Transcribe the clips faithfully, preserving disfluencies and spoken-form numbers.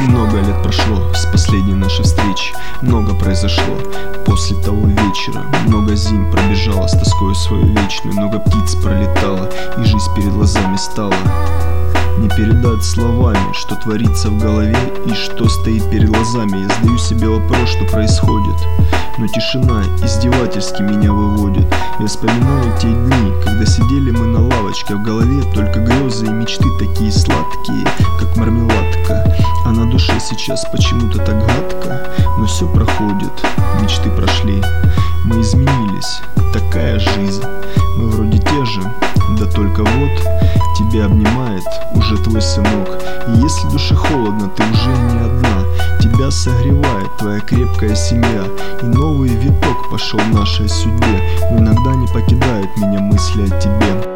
Много лет прошло с последней нашей встречи. Много произошло после того вечера. Много зим пробежала с тоскою свою вечную. Много птиц пролетало, и жизнь перед глазами стала. Не передать словами, что творится в голове и что стоит перед глазами. Я задаю себе вопрос, что происходит, но тишина издевательски меня выводит. Я вспоминаю те дни, когда сидели мы на лавочке. В голове только грезы и мечты такие сладкие, как мармеладка. А на душе сейчас почему-то так гадко. Но все проходит, мечты прошли. Мы изменились, такая жизнь. Мы вроде те же, да только вот тебя обнимает уже твой сынок. И если душе холодно, ты уже не одна. Тебя согревает твоя крепкая семья. И новый виток пошел в нашей судьбе. Но иногда не покидают меня мысли о тебе.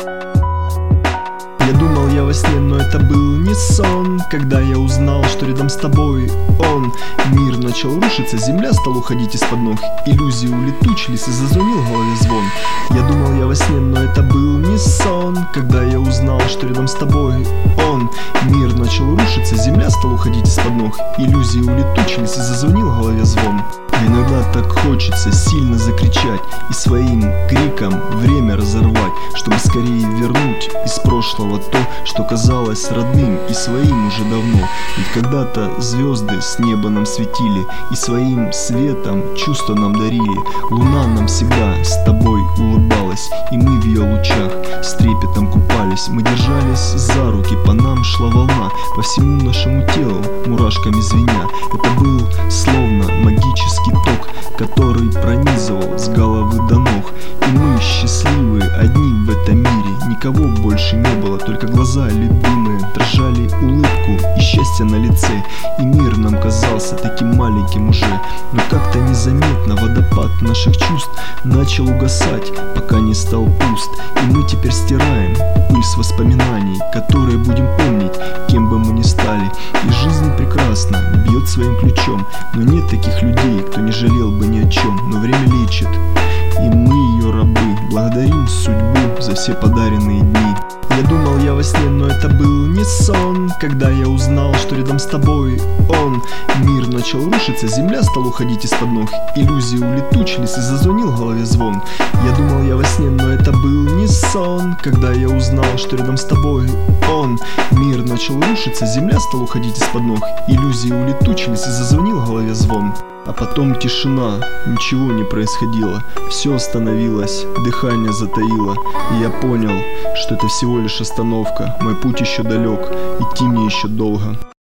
Я думал я во сне, но это был не сон. Когда я узнал, что рядом с тобой он. Мир начал рушиться, земля стала уходить из-под ног. Иллюзии улетучились и зазвонил в голове звон. Я думал я во сне, но это был не сон. Когда я узнал, что рядом с тобой он. Мир начал рушиться, земля стала уходить из-под ног. Иллюзии улетучились и зазвонил в голове звон. А иногда так хочется сильно закричать и своим криком время разорвать, чтобы скорее вернуть из прошлого то, что казалось родным и своим уже давно. Ведь когда-то звезды с неба нам светили и своим светом чувства нам дарили. Луна нам всегда с тобой улыбалась, и мы в ее лучах с трепетом купались. Мы держались за руки, по нам шла волна, по всему нашему телу мурашками звеня. Это был словно магический ток, который пронизывал с головы до ног. И мы счастливые одни в этом мире. Никого больше не было, только глаза любимые дрожали улыбку и счастье на лице. И мир нам казался таким маленьким уже. Но как-то незаметно водопад наших чувств начал угасать, пока не стал пуст. И мы теперь стираем пыль с воспоминаний, которые будем помнить, кем бы мы ни стали. И жизнь прекрасна, бьет своим ключом, но нет таких людей, кто не жалел бы ни о чем. Но время лечит, и мы ее рабы. Благодарим судьбу за все подаренные дни. Я думал я во сне, но это был не сон. Когда я узнал, что рядом с тобой он. Мир начал рушиться, земля стала уходить из-под ног. Иллюзии улетучились и зазвонил в голове звон. Я думал я во сне, но это был не сон. Когда я узнал, что рядом с тобой он. Мир начал рушиться, земля стала уходить из-под ног. Иллюзии улетучились и зазвонил в голове звон. А потом тишина, ничего не происходило. Все остановилось, дыхание затаило. И я понял, что это всего лишь остановка. Мой путь еще далек, идти мне еще долго.